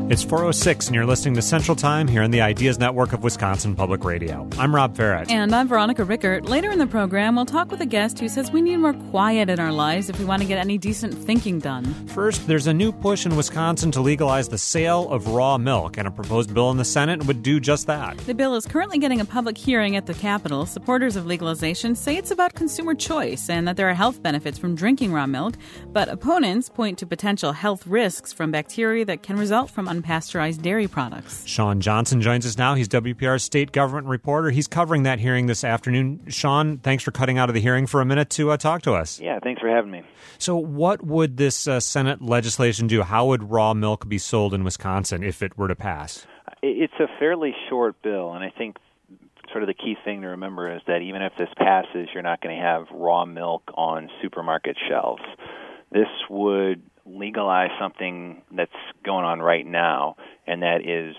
It's 4:06, and you're listening to Central Time here on the Ideas Network of Wisconsin Public Radio. I'm Rob Farrett. And I'm Veronica Rickert. Later in the program, we'll talk with a guest who says we need more quiet in our lives if we want to get any decent thinking done. First, there's a new push in Wisconsin to legalize the sale of raw milk, and a proposed bill in the Senate would do just that. The bill is currently getting a public hearing at the Capitol. Supporters of legalization say it's about consumer choice and that there are health benefits from drinking raw milk, but opponents point to potential health risks from bacteria that can result from unpasteurized dairy products. Sean Johnson joins us now. He's WPR's state government reporter. He's covering that hearing this afternoon. Sean, thanks for cutting out of the hearing for a minute to talk to us. Yeah, thanks for having me. So what would this Senate legislation do? How would raw milk be sold in Wisconsin if it were to pass? It's a fairly short bill, and I think sort of the key thing to remember is that even if this passes, you're not going to have raw milk on supermarket shelves. This would legalize something that's going on right now, and that is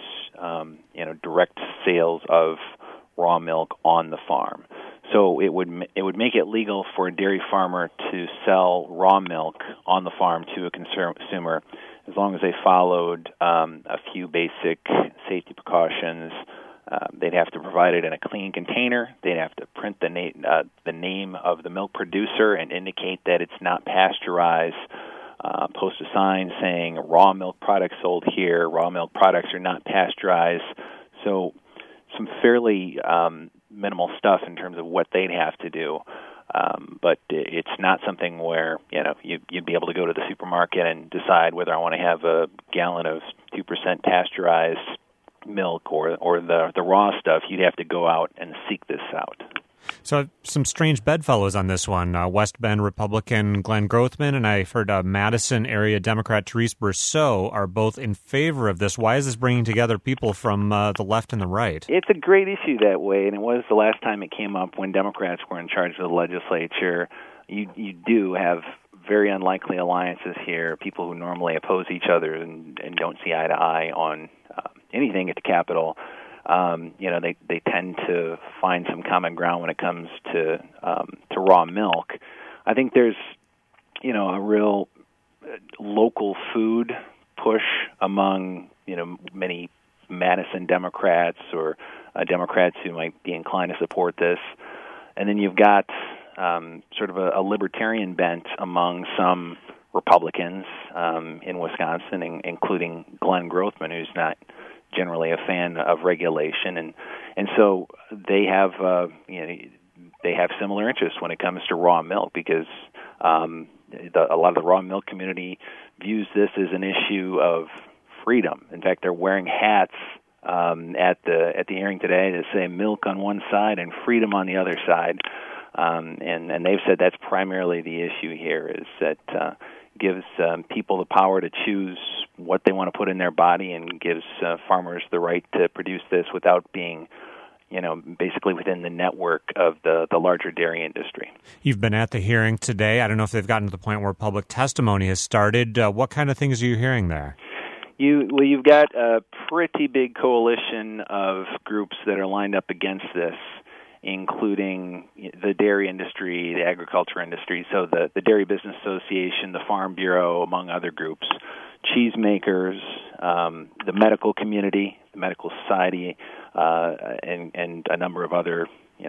direct sales of raw milk on the farm. So it would make it legal for a dairy farmer to sell raw milk on the farm to a consumer as long as they followed a few basic safety precautions. They'd have to provide it in a clean container. They'd have to print the name of the milk producer and indicate that it's not pasteurized. Post a sign saying raw milk products sold here, raw milk products are not pasteurized. So some fairly minimal stuff in terms of what they'd have to do. But it's not something where you'd be able to go to the supermarket and decide whether I want to have a gallon of 2% pasteurized milk or the raw stuff. You'd have to go out and seek this out. So some strange bedfellows on this one. West Bend Republican Glenn Grothman and I've heard Madison area Democrat Therese Brousseau are both in favor of this. Why is this bringing together people from the left and the right? It's a great issue that way, and it was the last time it came up when Democrats were in charge of the legislature. You do have very unlikely alliances here, people who normally oppose each other and don't see eye to eye on anything at the Capitol. They tend to find some common ground when it comes to raw milk. I think there's, a real local food push among, many Madison Democrats or Democrats who might be inclined to support this. And then you've got sort of a libertarian bent among some Republicans in Wisconsin, including Glenn Grothman, who's not generally a fan of regulation, and so they have similar interests when it comes to raw milk because a lot of the raw milk community views this as an issue of freedom. In fact, they're wearing hats at the hearing today that say milk on one side and freedom on the other side, and they've said that's primarily the issue here is that gives people the power to choose what they want to put in their body and gives farmers the right to produce this without being, basically within the network of the larger dairy industry. You've been at the hearing today. I don't know if they've gotten to the point where public testimony has started. What kind of things are you hearing there? You've got a pretty big coalition of groups that are lined up against this, including the dairy industry, the agriculture industry, so the Dairy Business Association, the Farm Bureau, among other groups, cheesemakers, the medical community, the medical society, and a number of other,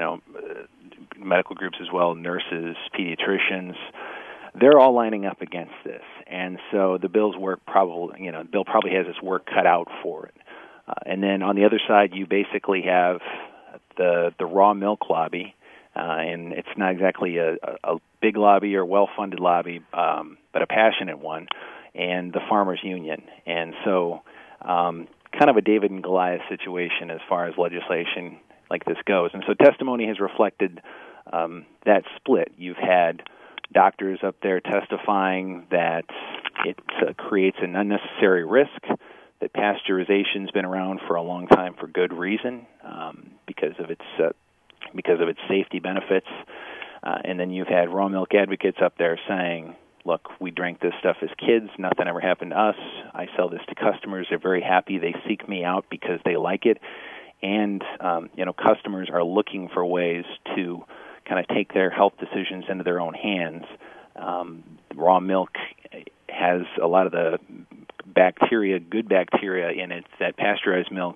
medical groups as well, nurses, pediatricians. They're all lining up against this, and so the bill probably has its work cut out for it. And then on the other side, you basically have the raw milk lobby, and it's not exactly a big lobby or well-funded lobby, but a passionate one, and the Farmers Union. And so kind of a David and Goliath situation as far as legislation like this goes. And so testimony has reflected that split. You've had doctors up there testifying that it creates an unnecessary risk, that pasteurization's been around for a long time for good reason, because of its safety benefits. And then you've had raw milk advocates up there saying, look, we drank this stuff as kids, nothing ever happened to us. I sell this to customers, they're very happy, they seek me out because they like it. And customers are looking for ways to kind of take their health decisions into their own hands. Raw milk has a lot of the bacteria, good bacteria in it that pasteurized milk,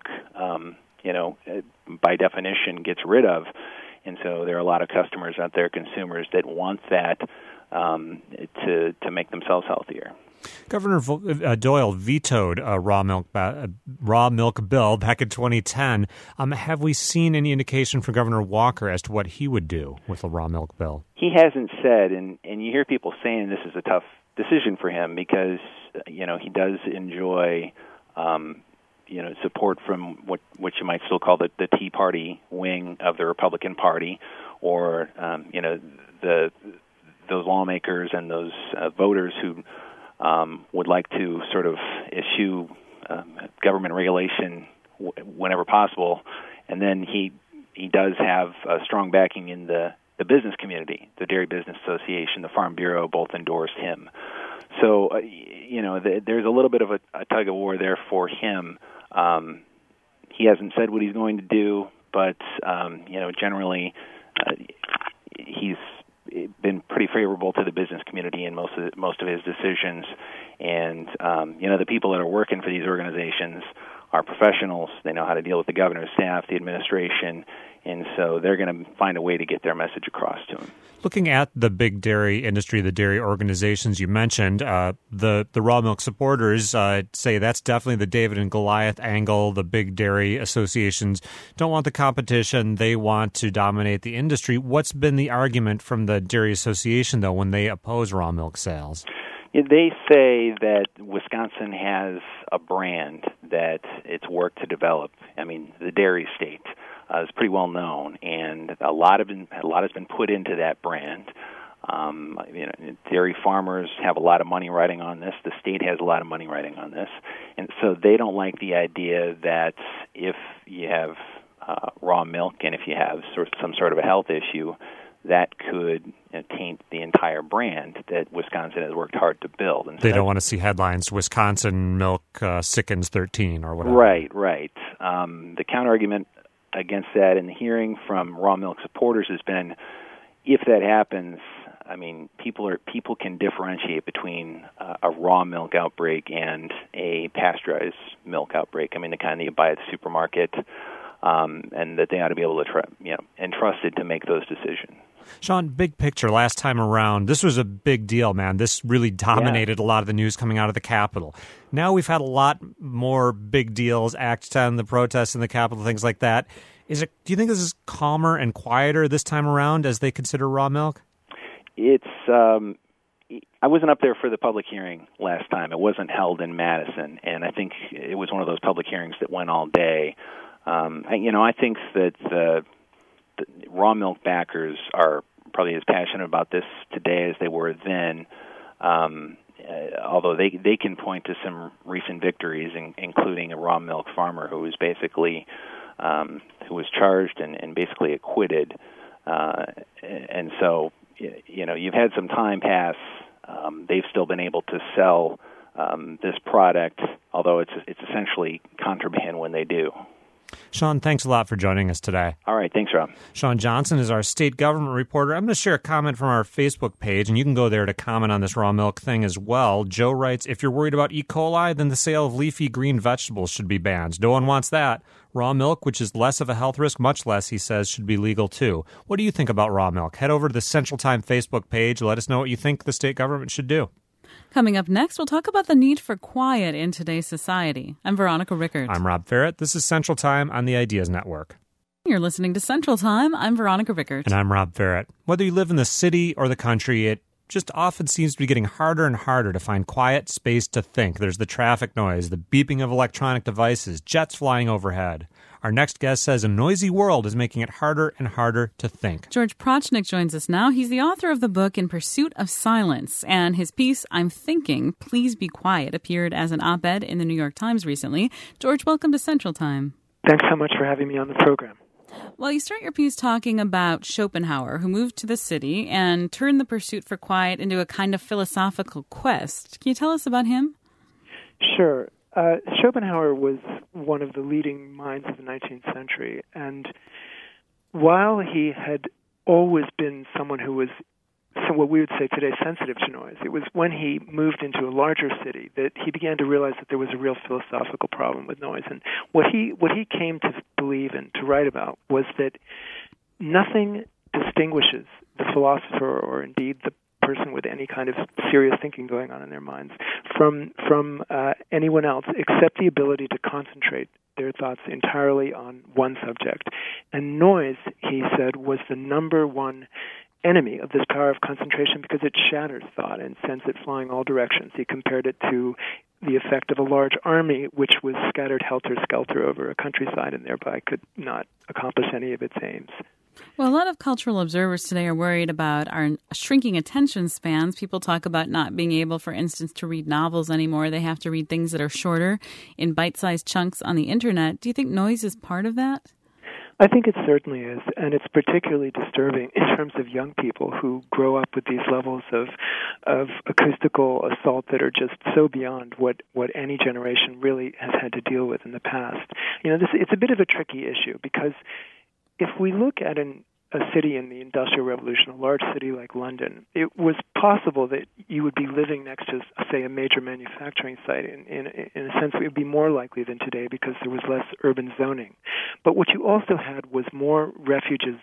by definition gets rid of. And so there are a lot of customers out there, consumers, that want that to make themselves healthier. Governor Doyle vetoed a raw milk bill back in 2010. Have we seen any indication from Governor Walker as to what he would do with a raw milk bill? He hasn't said, and you hear people saying this is a tough decision for him because he does enjoy support from what you might still call the Tea Party wing of the Republican Party, or those lawmakers and those voters who would like to sort of issue government regulation whenever possible. And then he does have a strong backing in the business community. The Dairy Business Association, the Farm Bureau both endorsed him. So, there's a little bit of a tug of war there for him. He hasn't said what he's going to do, but, generally he's been pretty favorable to the business community in most of his decisions. And, the people that are working for these organizations are professionals. They know how to deal with the governor's staff, the administration, and so they're going to find a way to get their message across to him. Looking at the big dairy industry, the dairy organizations you mentioned, the raw milk supporters say that's definitely the David and Goliath angle. The big dairy associations don't want the competition. They want to dominate the industry. What's been the argument from the Dairy Association, though, when they oppose raw milk sales? They say that Wisconsin has a brand that it's worked to develop. I mean, the dairy state is pretty well known, and a lot has been put into that brand. Dairy farmers have a lot of money riding on this. The state has a lot of money riding on this, and so they don't like the idea that if you have raw milk and if you have some sort of a health issue, that could taint the entire brand that Wisconsin has worked hard to build. And so they don't want to see headlines, Wisconsin milk sickens 13 or whatever. Right. The counterargument against that in the hearing from raw milk supporters has been, if that happens, I mean, people can differentiate between a raw milk outbreak and a pasteurized milk outbreak. I mean, the kind that you buy at the supermarket, and that they ought to be able to entrusted to make those decisions. Sean, big picture, last time around, this was a big deal, man. This really dominated a lot of the news coming out of the Capitol. Now we've had a lot more big deals, Act 10, the protests in the Capitol, things like that. Do you think this is calmer and quieter this time around as they consider raw milk? It's I wasn't up there for the public hearing last time. It wasn't held in Madison, and I think it was one of those public hearings that went all day. I think that the raw milk backers are probably as passionate about this today as they were then, although they can point to some recent victories, including a raw milk farmer who was basically who was charged and basically acquitted. And so, you've had some time pass. They've still been able to sell this product, although it's essentially contraband when they do. Sean, thanks a lot for joining us today. All right. Thanks, Rob. Sean Johnson is our state government reporter. I'm going to share a comment from our Facebook page, and you can go there to comment on this raw milk thing as well. Joe writes, if you're worried about E. coli, then the sale of leafy green vegetables should be banned. No one wants that. Raw milk, which is less of a health risk, much less, he says, should be legal too. What do you think about raw milk? Head over to the Central Time Facebook page. Let us know what you think the state government should do. Coming up next, we'll talk about the need for quiet in today's society. I'm Veronica Rickert. I'm Rob Ferrett. This is Central Time on the Ideas Network. You're listening to Central Time. I'm Veronica Rickert. And I'm Rob Ferrett. Whether you live in the city or the country, it just often seems to be getting harder and harder to find quiet space to think. There's the traffic noise, the beeping of electronic devices, jets flying overhead. Our next guest says a noisy world is making it harder and harder to think. George Prochnick joins us now. He's the author of the book In Pursuit of Silence, and his piece, I'm Thinking, Please Be Quiet, appeared as an op-ed in the New York Times recently. George, welcome to Central Time. Thanks so much for having me on the program. Well, you start your piece talking about Schopenhauer, who moved to the city and turned the pursuit for quiet into a kind of philosophical quest. Can you tell us about him? Sure. Schopenhauer was one of the leading minds of the 19th century, and while he had always been someone who was what we would say today sensitive to noise. It was when he moved into a larger city that he began to realize that there was a real philosophical problem with noise. And what he came to believe and to write about was that nothing distinguishes the philosopher, or indeed the person with any kind of serious thinking going on in their minds, from anyone else, except the ability to concentrate their thoughts entirely on one subject. And noise, he said, was the number one enemy of this power of concentration because it shatters thought and sends it flying all directions. He compared it to the effect of a large army which was scattered helter-skelter over a countryside and thereby could not accomplish any of its aims. Well, a lot of cultural observers today are worried about our shrinking attention spans. People talk about not being able, for instance, to read novels anymore. They have to read things that are shorter in bite-sized chunks on the Internet. Do you think noise is part of that? I think it certainly is, and it's particularly disturbing in terms of young people who grow up with these levels of acoustical assault that are just so beyond what any generation really has had to deal with in the past. It's a bit of a tricky issue because if we look at a city in the Industrial Revolution, a large city like London, it was possible that you would be living next to, say, a major manufacturing site. In a sense, it would be more likely than today because there was less urban zoning. But what you also had was more refuges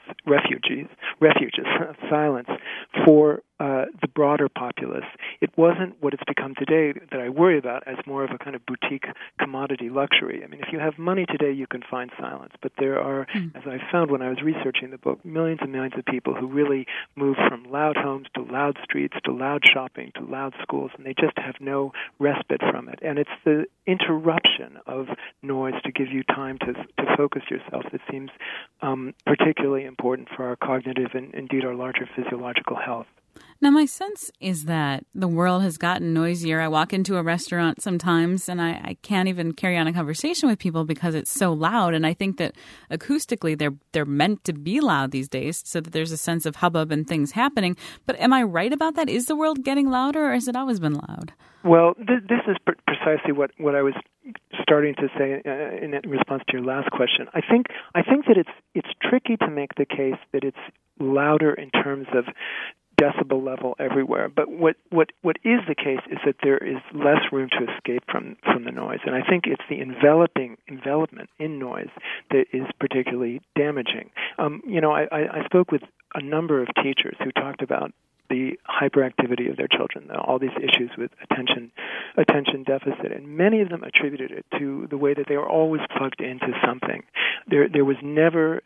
of silence for the broader populace. It wasn't what it's become today that I worry about as more of a kind of boutique commodity luxury. I mean, if you have money today, you can find silence. But there are, as I found when I was researching the book, millions and millions of people who really move from loud homes to loud streets to loud shopping to loud schools, and they just have no respite from it. And it's the interruption of noise to give you time to focus yourself that seems particularly important for our cognitive and indeed our larger physiological health. Now, my sense is that the world has gotten noisier. I walk into a restaurant sometimes and I can't even carry on a conversation with people because it's so loud. And I think that acoustically they're meant to be loud these days so that there's a sense of hubbub and things happening. But am I right about that? Is the world getting louder or has it always been loud? Well, this is precisely what I was starting to say in response to your last question. I think that it's tricky to make the case that it's louder in terms of decibel level everywhere. But what is the case is that there is less room to escape from the noise. And I think it's the envelopment in noise that is particularly damaging. I spoke with a number of teachers who talked about the hyperactivity of their children, all these issues with attention deficit, and many of them attributed it to the way that they were always plugged into something. There was never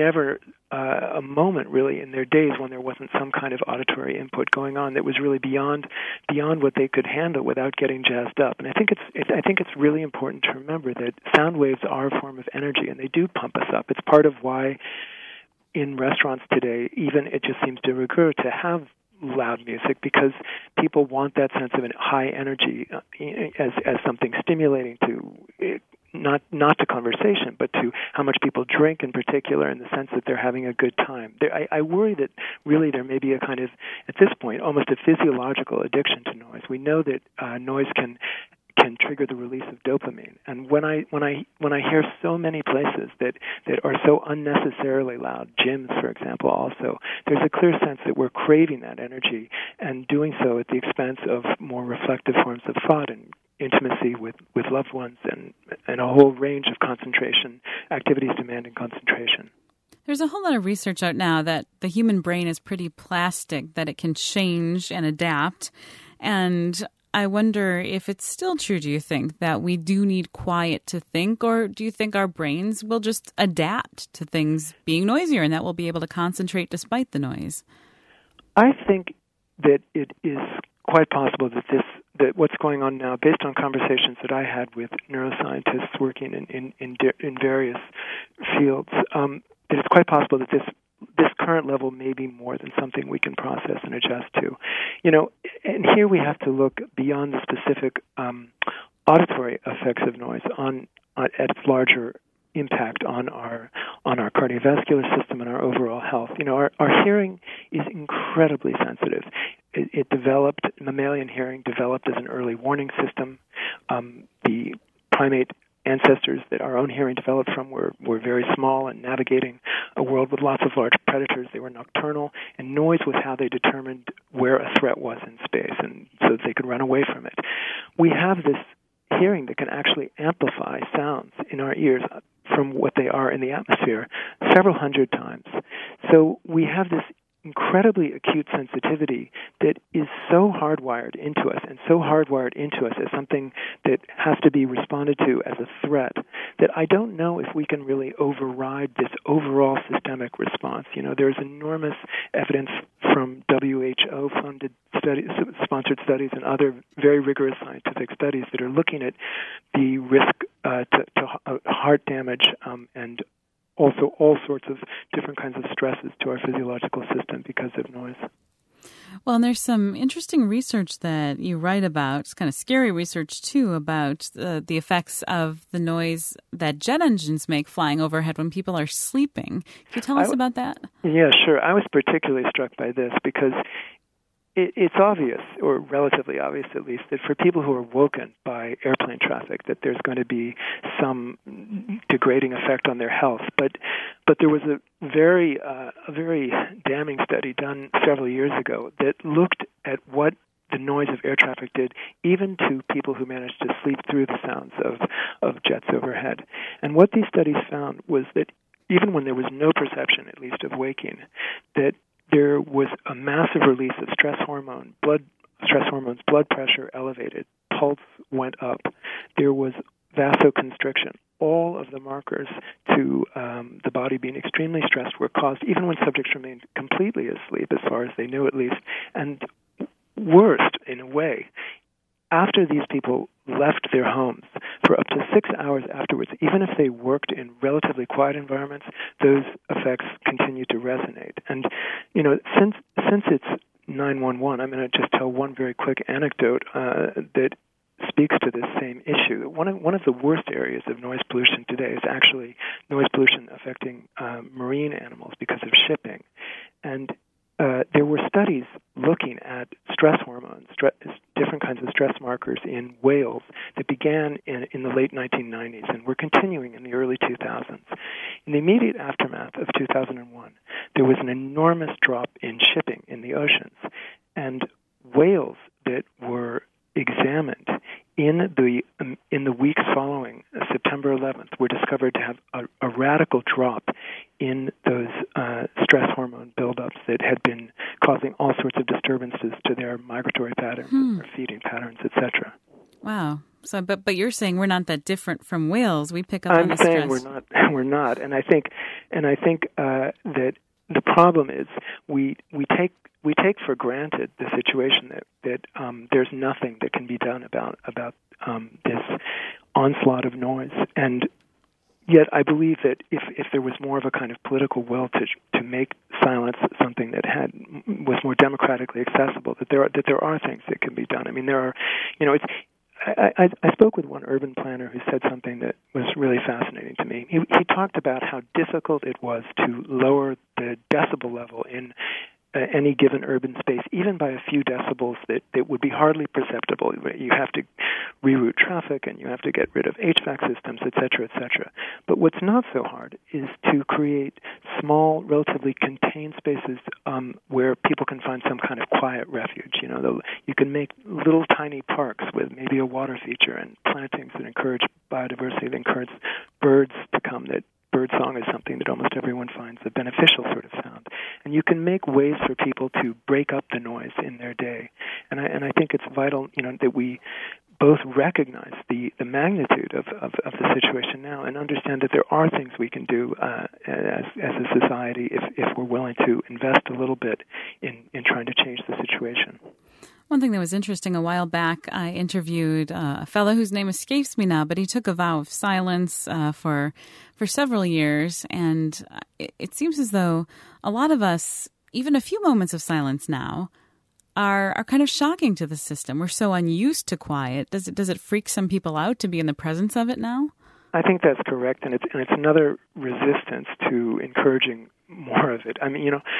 a moment really in their days when there wasn't some kind of auditory input going on that was really beyond what they could handle without getting jazzed up. And I think it's really important to remember that sound waves are a form of energy and they do pump us up. It's part of why in restaurants today even it just seems de rigueur to have loud music because people want that sense of high energy as something stimulating to not to conversation, but to how much people drink in particular in the sense that they're having a good time. I worry that really there may be a kind of, at this point, almost a physiological addiction to noise. We know that noise can trigger the release of dopamine. And when I hear so many places that are so unnecessarily loud, gyms, for example, also, there's a clear sense that we're craving that energy and doing so at the expense of more reflective forms of thought and intimacy with loved ones and a whole range of concentration activities demanding concentration. There's a whole lot of research out now that the human brain is pretty plastic, that it can change and adapt. And I wonder if it's still true, do you think, that we do need quiet to think, or do you think our brains will just adapt to things being noisier and that we'll be able to concentrate despite the noise? I think that it is quite possible that what's going on now, based on conversations that I had with neuroscientists working in various fields, that it's quite possible that this current level may be more than something we can process and adjust to. And here we have to look beyond the specific auditory effects of noise at its larger impact on our cardiovascular system and our overall health. Our hearing is incredibly sensitive. It developed, mammalian hearing developed as an early warning system. The primate ancestors that our own hearing developed from were very small and navigating a world with lots of large predators. They were nocturnal, and noise was how they determined where a threat was in space, and so that they could run away from it. We have this hearing that can actually amplify sounds in our ears from what they are in the atmosphere several hundred times. So we have this incredibly acute sensitivity that is so hardwired into us and so hardwired into us as something that has to be responded to as a threat that I don't know if we can really override this overall systemic response. You know, there's enormous evidence from WHO-funded studies, sponsored studies, and other very rigorous scientific studies that are looking at the risk to heart damage and also all sorts of different kinds of stresses to our physiological system because of noise. Well, and there's some interesting research that you write about, it's kind of scary research too, about the effects of the noise that jet engines make flying overhead when people are sleeping. Can you tell us about that? Yeah, sure. I was particularly struck by this because it's obvious, or relatively obvious at least, that for people who are woken by airplane traffic, that there's going to be some degrading effect on their health. But there was a very damning study done several years ago that looked at what the noise of air traffic did even to people who managed to sleep through the sounds of jets overhead. And what these studies found was that even when there was no perception, at least, of waking, that there was a massive release of stress hormones, blood pressure elevated, pulse went up, there was vasoconstriction. All of the markers to the body being extremely stressed were caused, even when subjects remained completely asleep, as far as they knew at least, and worst, in a way, after these people left their homes for up to 6 hours afterwards, even if they worked in relatively quiet environments, those effects continue to resonate. And, you know, since it's 911, I'm going to just tell one very quick anecdote that speaks to this same issue. One of the worst areas of noise pollution today is actually noise pollution affecting marine animals because of shipping. And there were studies looking at stress hormones, different kinds of stress markers in whales that began in the late 1990s and were continuing in the early 2000s. In the immediate aftermath of 2001, there was an enormous drop in shipping in the oceans, and whales that were examined in the weeks following September 11th were discovered to have a radical drop in those stress hormone buildups that had been causing all sorts of disturbances to their migratory patterns, their feeding patterns, etc. Wow. So, but you're saying we're not that different from whales. We pick up on the stress. I'm saying we're not, and I think that the problem is we take for granted the situation that there's nothing that can be done about this onslaught of noise. And yet I believe that if there was more of a kind of political will to make silence something that was more democratically accessible, that there are things that can be done. I mean, there are, you know, I spoke with one urban planner who said something that was really fascinating to me. He talked about how difficult it was to lower the decibel level in any given urban space, even by a few decibels that would be hardly perceptible. You have to reroute traffic, and you have to get rid of HVAC systems, et cetera, et cetera. But what's not so hard is to create small, relatively contained spaces where people can find some kind of quiet refuge. You know, you can make little tiny parks with maybe a water feature and plantings that encourage biodiversity, that encourage birds to come, that birdsong is something that almost everyone finds a beneficial sort of sound. And you can make ways for people to break up the noise in their day. And I think it's vital, you know, that we both recognize the magnitude of the situation now and understand that there are things we can do as a society if we're willing to invest a little bit in trying to change the situation. One thing that was interesting, a while back, I interviewed a fellow whose name escapes me now, but he took a vow of silence for several years, and it seems as though a lot of us, even a few moments of silence now, are kind of shocking to the system. We're so unused to quiet. Does it freak some people out to be in the presence of it now? I think that's correct, and it's another resistance to encouraging more of it. I mean, you know,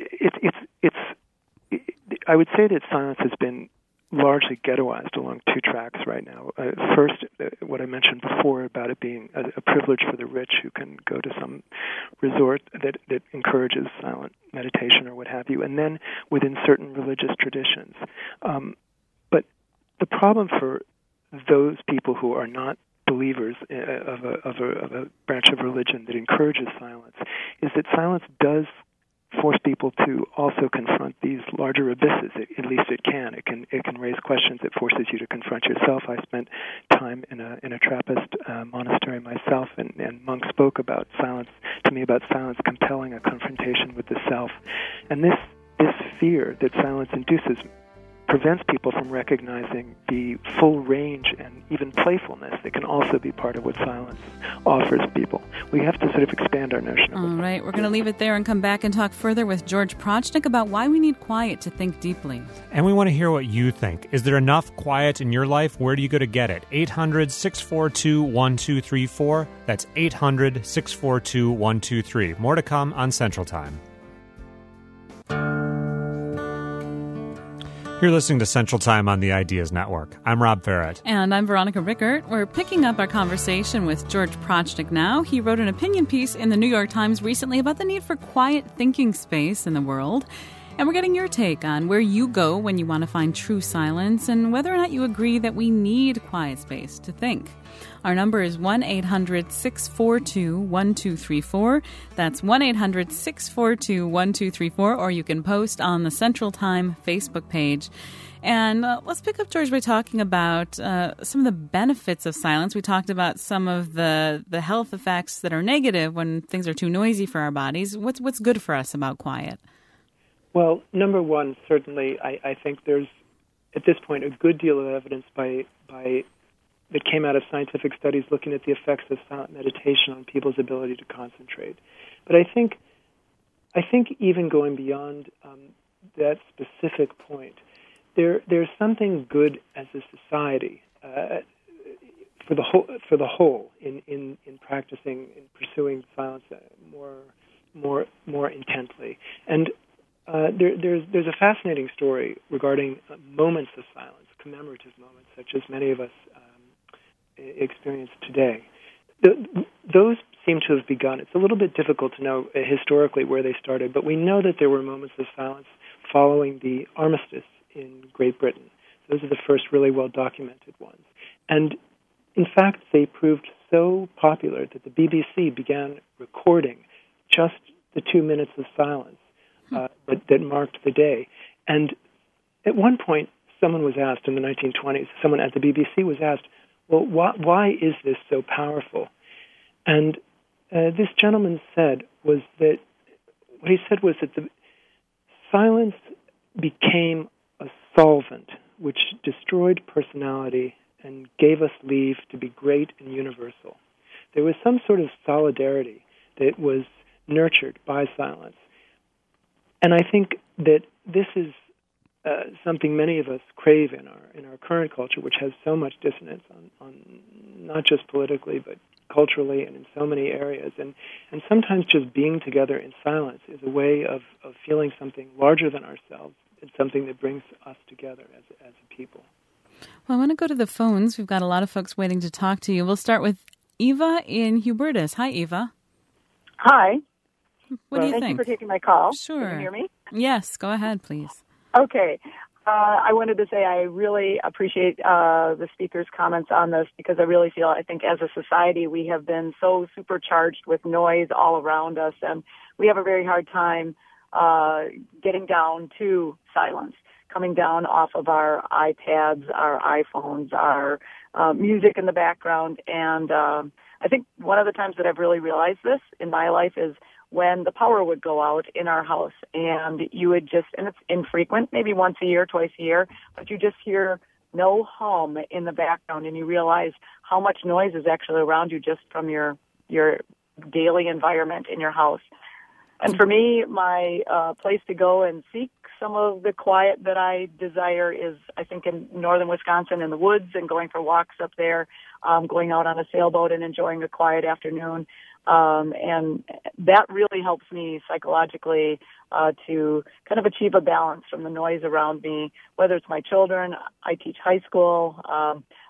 I would say that silence has been largely ghettoized along two tracks right now. First, what I mentioned before about it being a privilege for the rich who can go to some resort that encourages silent meditation or what have you, and then within certain religious traditions. But the problem for those people who are not believers of a branch of religion that encourages silence is that silence does force people to also confront these larger abysses. At least it can. It can raise questions. It forces you to confront yourself. I spent time in a Trappist monastery myself, and monks spoke about silence to me, about silence compelling a confrontation with the self. And this fear that silence induces prevents people from recognizing the full range and even playfulness that can also be part of what silence offers people. We have to sort of expand our notion of it. All right, we're going to leave it there and come back and talk further with George Prochnick about why we need quiet to think deeply. And we want to hear what you think. Is there enough quiet in your life? Where do you go to get it? 800-642-1234. That's 800-642-1233. More to come on Central Time. You're listening to Central Time on the Ideas Network. I'm Rob Farrett. And I'm Veronica Rickert. We're picking up our conversation with George Prochnick now. He wrote an opinion piece in the New York Times recently about the need for quiet thinking space in the world. And we're getting your take on where you go when you want to find true silence and whether or not you agree that we need quiet space to think. Our number is 1-800-642-1234. That's 1-800-642-1234, or you can post on the Central Time Facebook page. And let's pick up, George, by talking about some of the benefits of silence. We talked about some of the health effects that are negative when things are too noisy for our bodies. What's good for us about quiet? Well, number one, certainly, I think there's, at this point, a good deal of evidence that came out of scientific studies looking at the effects of silent meditation on people's ability to concentrate. But I think even going beyond that specific point, there's something good as a society for the whole in practicing and pursuing silence more intently. And there's a fascinating story regarding moments of silence, commemorative moments, such as many of us experience today. Those seem to have begun. It's a little bit difficult to know historically where they started, but we know that there were moments of silence following the armistice in Great Britain. Those are the first really well-documented ones. And in fact, they proved so popular that the BBC began recording just the 2 minutes of silence that marked the day. And at one point, someone was asked in the 1920s, someone at the BBC was asked, well, why is this so powerful? And this gentleman said was that the silence became a solvent which destroyed personality and gave us leave to be great and universal. There was some sort of solidarity that was nurtured by silence. And I think that this is something many of us crave in our current culture, which has so much dissonance on not just politically but culturally and in so many areas. And sometimes just being together in silence is a way of feeling something larger than ourselves. It's something that brings us together as a people. Well, I want to go to the phones. We've got a lot of folks waiting to talk to you. We'll start with Eva in Hubertus. Hi, Eva. Hi. What do you think? Thank you for taking my call. Sure. Can you hear me? Yes, go ahead, please. Okay. I wanted to say I really appreciate the speaker's comments on this because I think as a society we have been so supercharged with noise all around us, and we have a very hard time getting down to silence, coming down off of our iPads, our iPhones, our music in the background. And I think one of the times that I've really realized this in my life is when the power would go out in our house, and you would and it's infrequent, maybe once a year, twice a year, but you just hear no hum in the background, and you realize how much noise is actually around you just from your daily environment in your house. And for me, my place to go and seek some of the quiet that I desire is, I think, in northern Wisconsin in the woods and going for walks up there, going out on a sailboat and enjoying a quiet afternoon. And that really helps me psychologically to kind of achieve a balance from the noise around me, whether it's my children. I teach high school.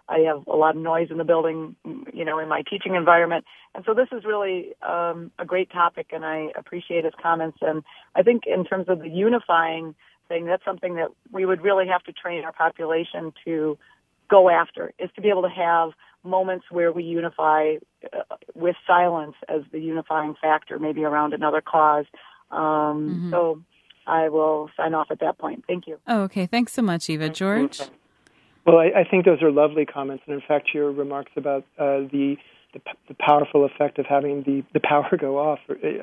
I have a lot of noise in the building, in my teaching environment. And so this is really a great topic, and I appreciate his comments. And I think in terms of the unifying thing, that's something that we would really have to train our population to go after, is to be able to have moments where we unify with silence as the unifying factor, maybe around another cause. So I will sign off at that point. Thank you. Oh, okay. Thanks so much, Eva. George? Well, I think those are lovely comments, and in fact, your remarks about the powerful effect of having the power go off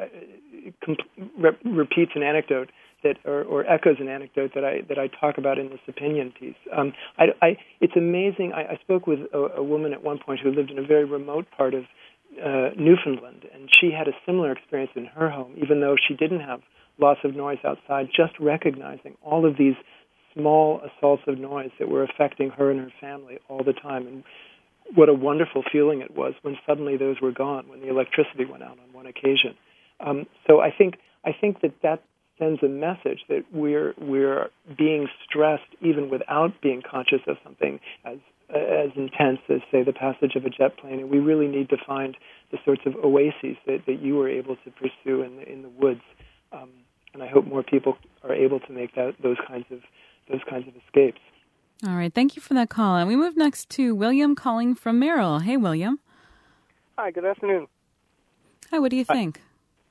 repeats an anecdote that, or echoes an anecdote that I talk about in this opinion piece. It's amazing. I spoke with a woman at one point who lived in a very remote part of Newfoundland, and she had a similar experience in her home, even though she didn't have loss of noise outside, just recognizing all of these small assaults of noise that were affecting her and her family all the time. And what a wonderful feeling it was when suddenly those were gone, when the electricity went out on one occasion. So I think that sends a message that we're being stressed even without being conscious of something as intense as, say, the passage of a jet plane. And we really need to find the sorts of oases that you were able to pursue in the woods. And I hope more people are able to make those kinds of escapes. All right. Thank you for that call. And we move next to William calling from Merrill. Hey, William. Hi, good afternoon. Hi, what do you think?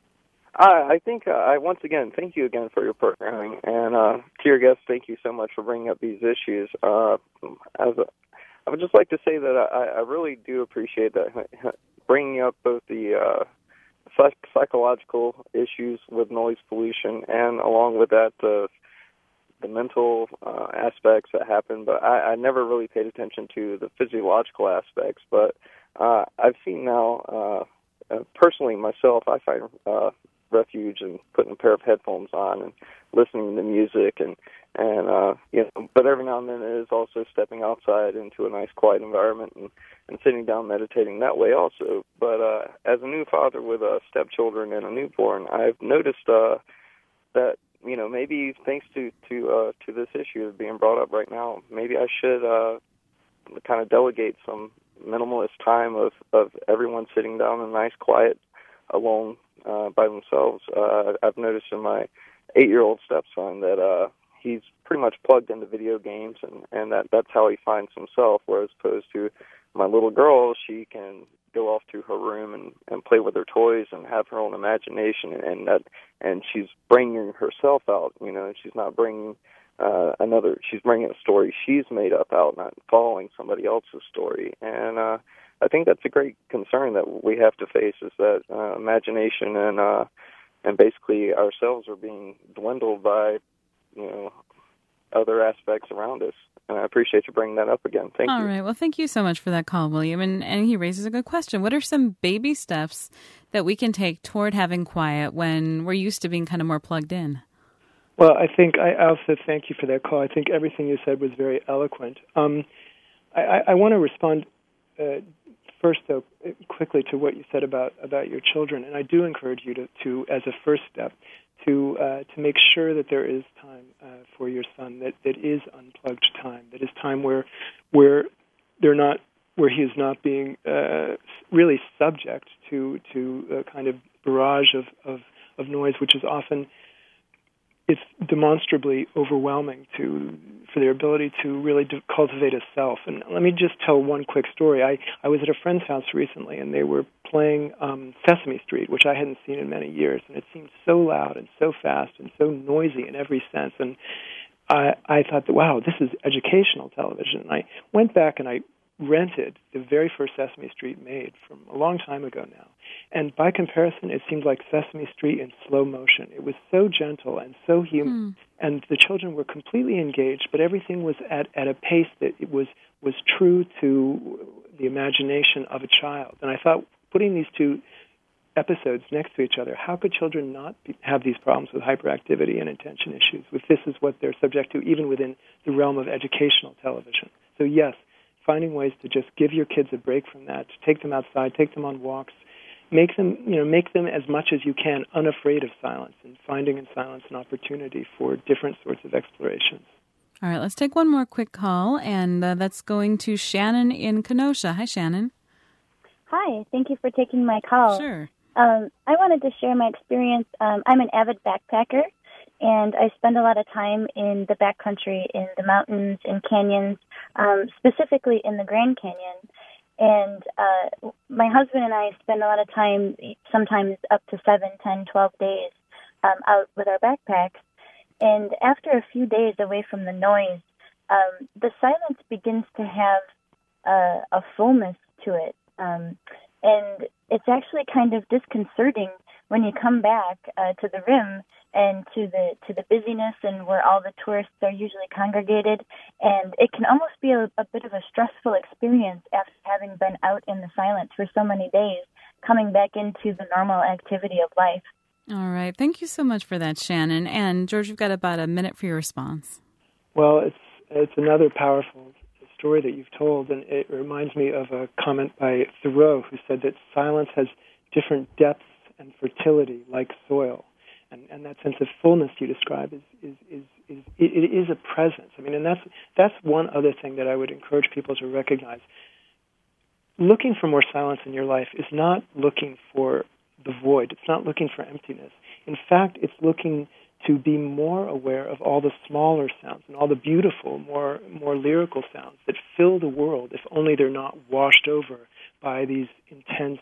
I think, once again, thank you again for your programming. And to your guests, thank you so much for bringing up these issues. I would just like to say that I really do appreciate that, bringing up both the psychological issues with noise pollution and along with that the mental aspects that happen, but I never really paid attention to the physiological aspects. But I've seen now, personally myself, I find refuge in putting a pair of headphones on and listening to music, and but every now and then it is also stepping outside into a nice quiet environment and sitting down meditating that way also. But as a new father with stepchildren and a newborn, I've noticed that maybe thanks to this issue being brought up right now, maybe I should kind of delegate some minimalist time of everyone sitting down in a nice quiet alone by themselves. I've noticed in my 8-year-old stepson that he's pretty much plugged into video games, and that's how he finds himself, whereas opposed to my little girl, she can go off to her room and play with her toys and have her own imagination, and she's bringing herself out. She's not bringing she's bringing a story she's made up out, not following somebody else's story. And I think that's a great concern that we have to face, is that imagination and basically ourselves are being dwindled by other aspects around us. And I appreciate you bringing that up again. Thank you. All right. Well, thank you so much for that call, William. And he raises a good question. What are some baby steps that we can take toward having quiet when we're used to being kind of more plugged in? Well, I think I also thank you for that call. I think everything you said was very eloquent. I want to respond first, though, quickly to what you said about your children. And I do encourage you to as a first step, to make sure that there is time for your son, that is unplugged time, that is time where he is not being really subject to a kind of barrage of noise, which is often it's demonstrably overwhelming for their ability to really cultivate a self. And let me just tell one quick story. I was at a friend's house recently, and they were playing Sesame Street, which I hadn't seen in many years, and it seemed so loud and so fast and so noisy in every sense. And I thought that, wow, this is educational television. And I went back and I rented the very first Sesame Street made from a long time ago now. And by comparison, it seemed like Sesame Street in slow motion. It was so gentle and so human. And the children were completely engaged, but everything was at a pace that it was true to the imagination of a child. And I thought, putting these two episodes next to each other, how could children not have these problems with hyperactivity and attention issues if this is what they're subject to, even within the realm of educational television? So yes, finding ways to just give your kids a break from that, to take them outside, take them on walks, make them as much as you can unafraid of silence, and finding in silence an opportunity for different sorts of explorations. All right, let's take one more quick call, and that's going to Shannon in Kenosha. Hi, Shannon. Hi, thank you for taking my call. Sure. I wanted to share my experience. I'm an avid backpacker, and I spend a lot of time in the backcountry, in the mountains, in canyons, specifically in the Grand Canyon. And my husband and I spend a lot of time, sometimes up to 7, 10, 12 days out with our backpacks. And after a few days away from the noise, the silence begins to have a fullness to it. And it's actually kind of disconcerting when you come back to the rim and to the busyness and where all the tourists are usually congregated. And it can almost be a bit of a stressful experience after having been out in the silence for so many days, coming back into the normal activity of life. All right. Thank you so much for that, Shannon. And George, you've got about a minute for your response. Well, it's another powerful story that you've told, and it reminds me of a comment by Thoreau, who said that silence has different depths and fertility like soil. And that sense of fullness you describe is a presence. I mean, and that's one other thing that I would encourage people to recognize. Looking for more silence in your life is not looking for the void. It's not looking for emptiness. In fact, it's looking to be more aware of all the smaller sounds and all the beautiful, more lyrical sounds that fill the world, if only they're not washed over by these intense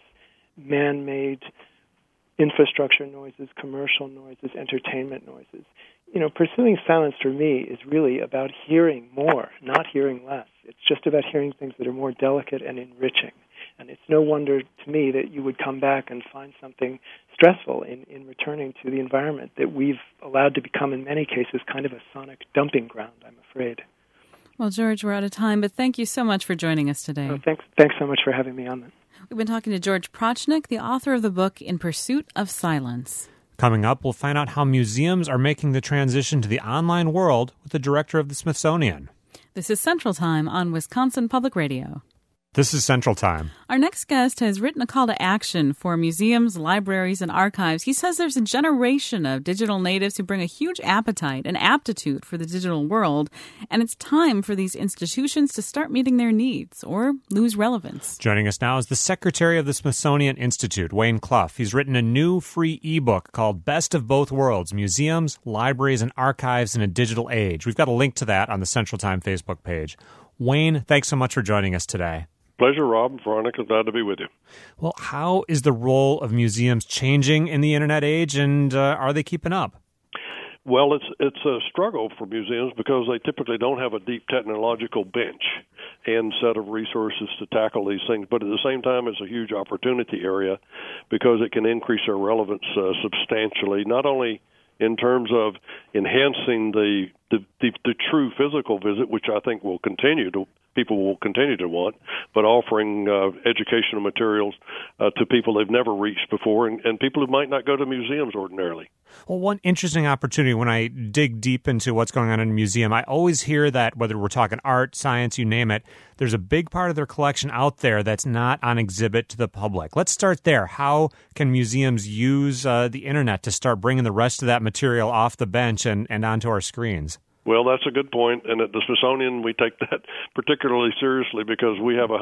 man-made infrastructure noises, commercial noises, entertainment noises. You know, pursuing silence for me is really about hearing more, not hearing less. It's just about hearing things that are more delicate and enriching. And it's no wonder to me that you would come back and find something stressful in returning to the environment that we've allowed to become, in many cases, kind of a sonic dumping ground, I'm afraid. Well, George, we're out of time, but thank you so much for joining us today. Oh, thanks so much for having me on. We've been talking to George Prochnick, the author of the book In Pursuit of Silence. Coming up, we'll find out how museums are making the transition to the online world with the director of the Smithsonian. This is Central Time on Wisconsin Public Radio. This is Central Time. Our next guest has written a call to action for museums, libraries, and archives. He says there's a generation of digital natives who bring a huge appetite and aptitude for the digital world, and it's time for these institutions to start meeting their needs or lose relevance. Joining us now is the Secretary of the Smithsonian Institute, Wayne Clough. He's written a new free ebook called Best of Both Worlds, Museums, Libraries, and Archives in a Digital Age. We've got a link to that on the Central Time Facebook page. Wayne, thanks so much for joining us today. Pleasure, Rob. Veronica, glad to be with you. Well, how is the role of museums changing in the Internet age, and are they keeping up? Well, it's a struggle for museums because they typically don't have a deep technological bench and set of resources to tackle these things. But at the same time, it's a huge opportunity area because it can increase their relevance substantially, not only in terms of enhancing the true physical visit, which I think people will continue to want, but offering educational materials to people they've never reached before and people who might not go to museums ordinarily. Well, one interesting opportunity when I dig deep into what's going on in a museum, I always hear that whether we're talking art, science, you name it, there's a big part of their collection out there that's not on exhibit to the public. Let's start there. How can museums use the Internet to start bringing the rest of that material off the bench and onto our screens? Well, that's a good point. And at the Smithsonian, we take that particularly seriously because we have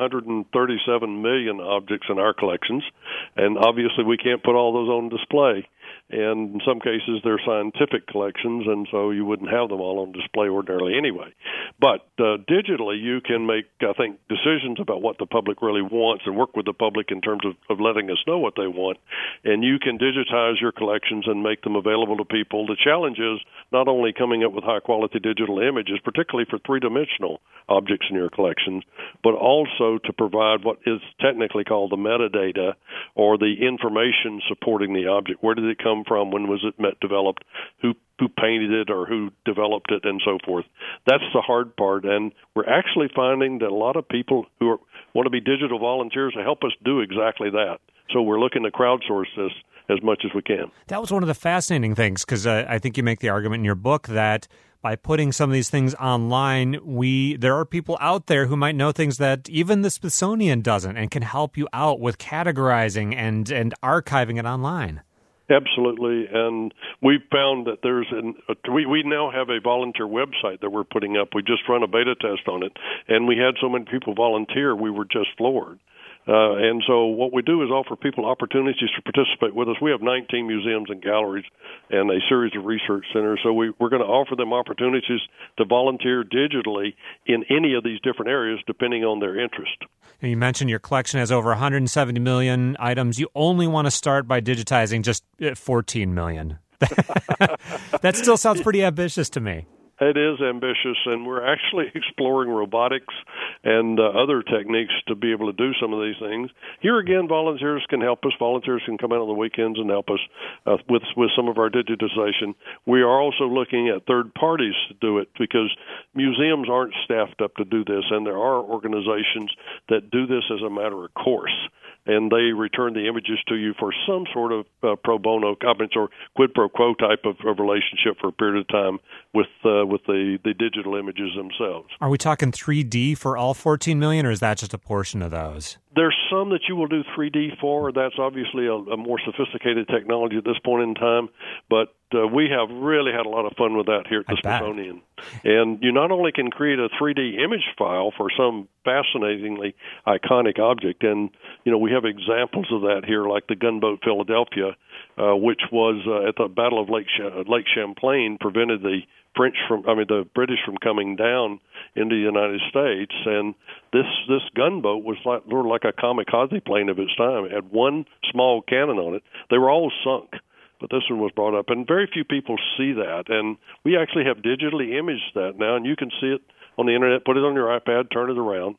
137 million objects in our collections, and obviously we can't put all those on display. And in some cases, they're scientific collections, and so you wouldn't have them all on display ordinarily anyway. But digitally, you can make, I think, decisions about what the public really wants and work with the public in terms of letting us know what they want. And you can digitize your collections and make them available to people. The challenge is not only coming up with high-quality digital images, particularly for three-dimensional objects in your collections, but also to provide what is technically called the metadata, or the information supporting the object. Where did it come from? When was it developed? Who painted it or who developed it, and so forth. That's the hard part, and we're actually finding that a lot of people who want to be digital volunteers to help us do exactly that. So we're looking to crowdsource this as much as we can. That was one of the fascinating things, because I think you make the argument in your book that by putting some of these things online, there are people out there who might know things that even the Smithsonian doesn't and can help you out with categorizing and archiving it online. Absolutely, and we found that we now have a volunteer website that we're putting up. We just run a beta test on it, and we had so many people volunteer, we were just floored. And so what we do is offer people opportunities to participate with us. We have 19 museums and galleries and a series of research centers, so we're going to offer them opportunities to volunteer digitally in any of these different areas depending on their interest. And you mentioned your collection has over 170 million items. You only want to start by digitizing just 14 million. That still sounds pretty ambitious to me. It is ambitious, and we're actually exploring robotics and other techniques to be able to do some of these things. Here again, volunteers can help us. Volunteers can come out on the weekends and help us with some of our digitization. We are also looking at third parties to do it because museums aren't staffed up to do this, and there are organizations that do this as a matter of course. And they return the images to you for some sort of pro bono comments or quid pro quo type of relationship for a period of time with the digital images themselves. Are we talking 3D for all 14 million, or is that just a portion of those? There's some that you will do 3D for. That's obviously a more sophisticated technology at this point in time, but we have really had a lot of fun with that here at the Smithsonian. And you not only can create a 3D image file for some fascinatingly iconic object, and we have examples of that here, like the gunboat Philadelphia, which was at the Battle of Lake Champlain, prevented the British from coming down into the United States. And this gunboat was like a kamikaze plane of its time. It had one small cannon on it. They were all sunk, but this one was brought up. And very few people see that. And we actually have digitally imaged that now, and you can see it on the Internet, put it on your iPad, turn it around.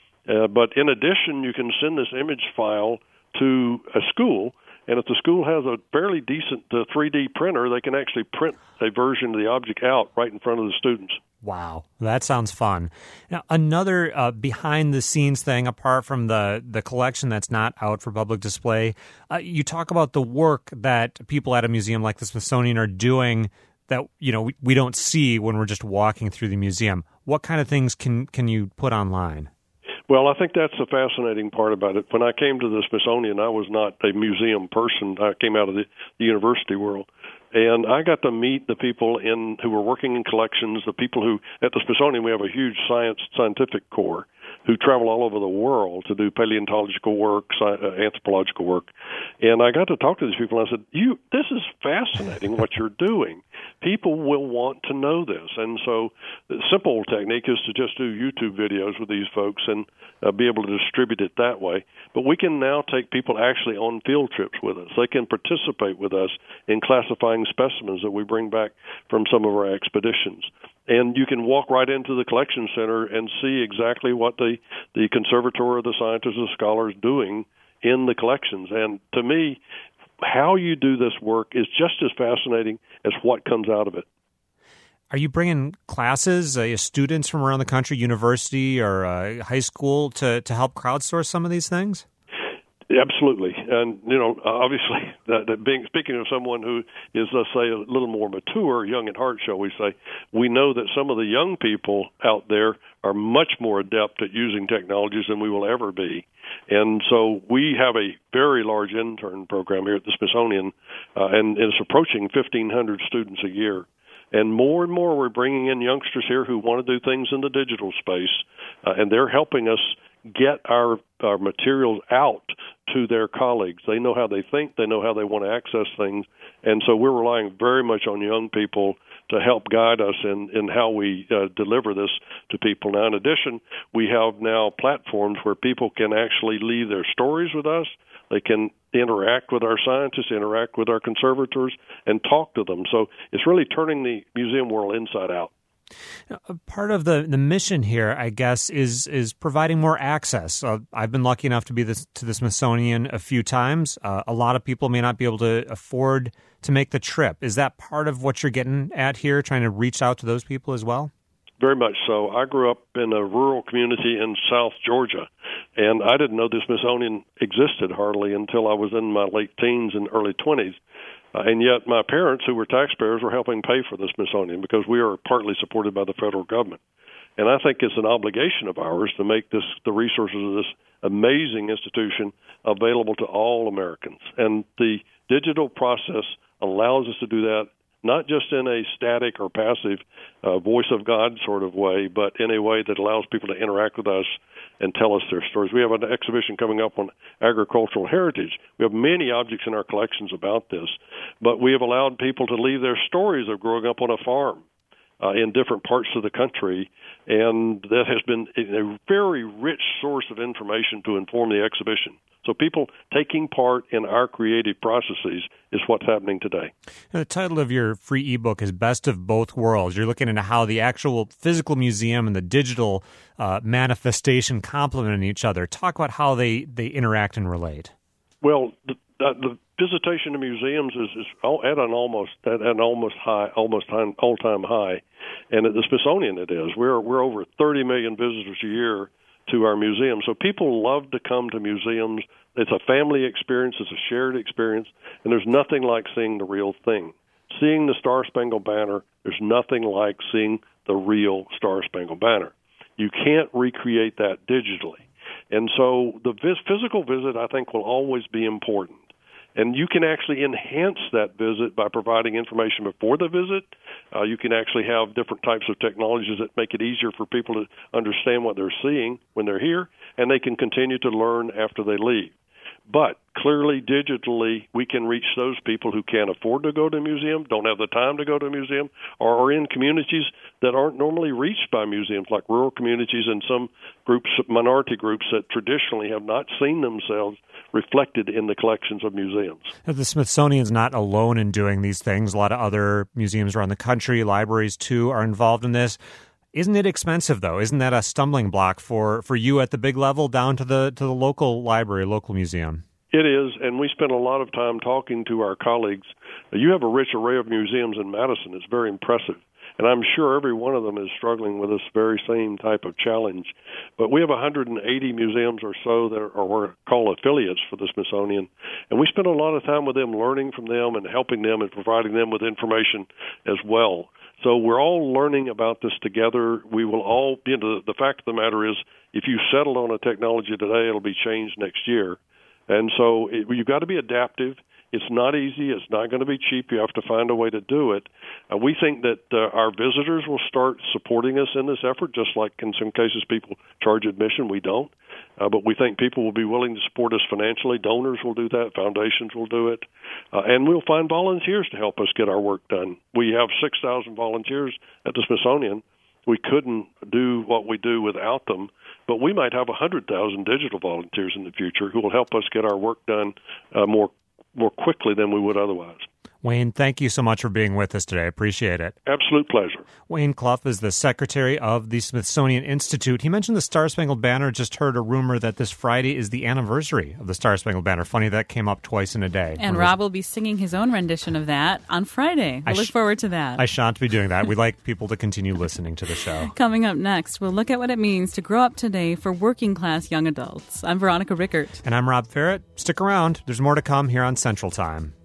But in addition, you can send this image file to a school, and if the school has a fairly decent 3D printer, they can actually print a version of the object out right in front of the students. Wow, that sounds fun. Now, another behind-the-scenes thing, apart from the collection that's not out for public display, you talk about the work that people at a museum like the Smithsonian are doing that we don't see when we're just walking through the museum. What kind of things can you put online? Well, I think that's the fascinating part about it. When I came to the Smithsonian, I was not a museum person. I came out of the university world. And I got to meet the people who were working in collections, the people who, at the Smithsonian, we have a huge scientific corps who travel all over the world to do paleontological work, anthropological work. And I got to talk to these people, and I said, this is fascinating what you're doing. People will want to know this. And so the simple technique is to just do YouTube videos with these folks and be able to distribute it that way. But we can now take people actually on field trips with us. They can participate with us in classifying specimens that we bring back from some of our expeditions. And you can walk right into the collection center and see exactly what the conservator, the scientists, the scholars doing in the collections. And to me, how you do this work is just as fascinating as what comes out of it. Are you bringing classes, students from around the country, university or high school, to help crowdsource some of these things? Absolutely. And, obviously, speaking of someone who is, let's say, a little more mature, young at heart, shall we say, we know that some of the young people out there are much more adept at using technologies than we will ever be. And so we have a very large intern program here at the Smithsonian, and it's approaching 1,500 students a year. And more we're bringing in youngsters here who want to do things in the digital space, and they're helping us get our materials out to their colleagues. They know how they think, they know how they want to access things, and so we're relying very much on young people to help guide us in how we deliver this to people. Now, in addition, we have now platforms where people can actually leave their stories with us. They can interact with our scientists, interact with our conservators, and talk to them. So it's really turning the museum world inside out. Part of the mission here, I guess, is providing more access. I've been lucky enough to be to the Smithsonian a few times. A lot of people may not be able to afford to make the trip. Is that part of what you're getting at here, trying to reach out to those people as well? Very much so. I grew up in a rural community in South Georgia, and I didn't know the Smithsonian existed hardly until I was in my late teens and early 20s. And yet my parents, who were taxpayers, were helping pay for the Smithsonian because we are partly supported by the federal government. And I think it's an obligation of ours to make the resources of this amazing institution available to all Americans. And the digital process allows us to do that, not just in a static or passive voice of God sort of way, but in a way that allows people to interact with us and tell us their stories. We have an exhibition coming up on agricultural heritage. We have many objects in our collections about this, but we have allowed people to leave their stories of growing up on a farm in different parts of the country, and that has been a very rich source of information to inform the exhibition. So people taking part in our creative processes is what's happening today. And the title of your free ebook is Best of Both Worlds. You're looking into how the actual physical museum and the digital manifestation complement each other. Talk about how they interact and relate. Well, the visitation to museums is at an almost all-time high, and at the Smithsonian it is. We're over 30 million visitors a year to our museum. So people love to come to museums. It's a family experience. It's a shared experience. And there's nothing like seeing the real thing. Seeing the Star-Spangled Banner, there's nothing like seeing the real Star-Spangled Banner. You can't recreate that digitally. And so the physical visit, I think, will always be important. And you can actually enhance that visit by providing information before the visit. You can actually have different types of technologies that make it easier for people to understand what they're seeing when they're here, and they can continue to learn after they leave. But clearly, digitally, we can reach those people who can't afford to go to a museum, don't have the time to go to a museum, or are in communities that aren't normally reached by museums, like rural communities and some groups, minority groups that traditionally have not seen themselves reflected in the collections of museums. The Smithsonian's not alone in doing these things. A lot of other museums around the country, libraries too, are involved in this. Isn't it expensive, though? Isn't that a stumbling block for you at the big level down to the local library, local museum? It is, and we spend a lot of time talking to our colleagues. You have a rich array of museums in Madison. It's very impressive. And I'm sure every one of them is struggling with this very same type of challenge. But we have 180 museums or so that are what are called affiliates for the Smithsonian. And we spend a lot of time with them, learning from them and helping them and providing them with information as well. So we're all learning about this together. We will all, the fact of the matter is, if you settled on a technology today, it'll be changed next year. And so you've got to be adaptive. It's not easy. It's not going to be cheap. You have to find a way to do it. We think that our visitors will start supporting us in this effort, just like in some cases people charge admission. We don't. But we think people will be willing to support us financially. Donors will do that. Foundations will do it. And we'll find volunteers to help us get our work done. We have 6,000 volunteers at the Smithsonian. We couldn't do what we do without them. But we might have 100,000 digital volunteers in the future who will help us get our work done more quickly than we would otherwise. Wayne, thank you so much for being with us today. I appreciate it. Absolute pleasure. Wayne Clough is the secretary of the Smithsonian Institute. He mentioned the Star-Spangled Banner. Just heard a rumor that this Friday is the anniversary of the Star-Spangled Banner. Funny, that came up twice in a day. And Rob will be singing his own rendition of that on Friday. We'll look forward to that. I shan't be doing that. We'd like people to continue listening to the show. Coming up next, we'll look at what it means to grow up today for working-class young adults. I'm Veronica Rickert. And I'm Rob Ferrett. Stick around. There's more to come here on Central Time.